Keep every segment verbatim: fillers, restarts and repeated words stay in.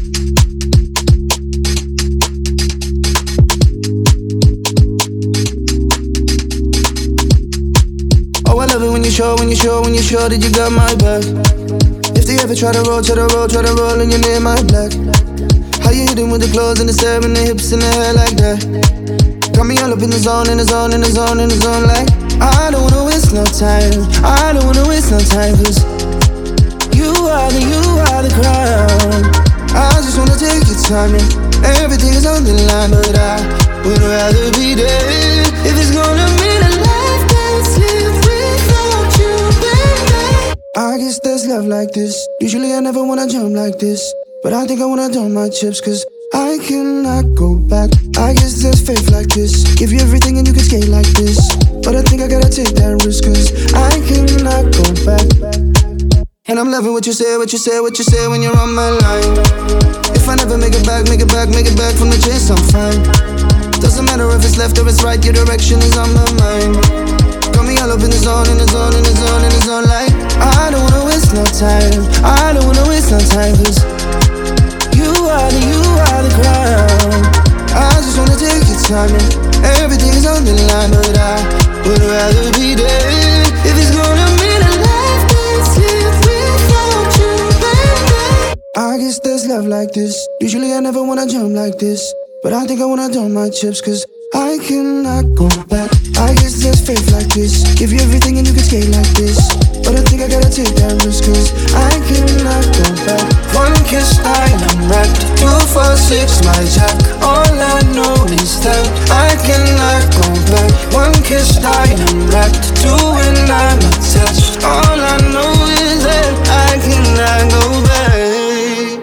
Oh, I love it when you show, when you show, when you show that you got my back. If they ever try to roll, try to roll, try to roll and your name my black. How you hit them with the clothes and the stare and the hips and the hair like that. Got me all up in the zone, in the zone, in the zone, in the zone like I don't wanna waste no time, I don't wanna waste no time. Cause you are the, you are the crown. I just wanna take your time and everything is on the line. But I would rather be there if it's gonna mean a life that's lived without you, baby. I guess there's love like this. Usually I never wanna jump like this, but I think I wanna dump my chips cause I cannot go back. I guess there's faith like this. Give you everything and you can skate like this, but I think I gotta take that risk cause I cannot go back. And I'm loving what you say, what you say, what you say when you're on my line. If I never make it back, make it back, make it back from the chase, I'm fine. Doesn't matter if it's left or it's right, your direction is on my mind. Got me all up in the zone, in the zone, in the zone, in the zone like I don't wanna waste no time, I don't wanna waste no time cause you are the, you are the crown. I just wanna take your time and everything is on the line. But I would rather be there if it's gonna mean a life that's lived without you, baby. I guess there's love like this. Usually I never wanna jump like this, but I think I wanna dump my chips cause I cannot go back. I guess there's faith like this. Give you everything and you can skate like this, but I think I gotta take that risk cause I cannot go back. One kiss, I am wrecked. Two, four, six, my jack. All I know is that I cannot go back. One kiss, I am wrecked. Two, and I'm attached. All I know is that I cannot go back.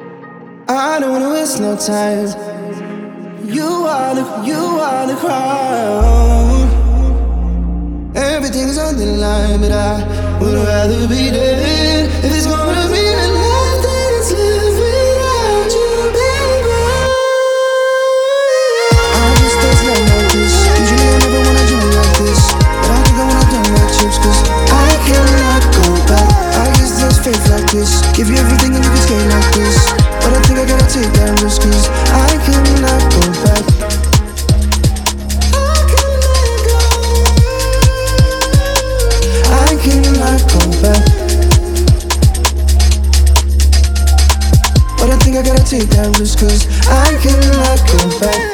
I don't wanna waste no time. You are the, you are the crown. Everything's on the line, but I would rather be there if it's gonna be the life that is lived without you, baby. I guess there's love like this. Usually I never wanna jump like this, but I think I wanna dump my chips cause I cannot go back. I guess there's faith like this. Give you everything and you can skate like this, but I think I gotta take that risk cause I cannot go back. I cannot go back, but I think I gotta take that risk cause I cannot go back.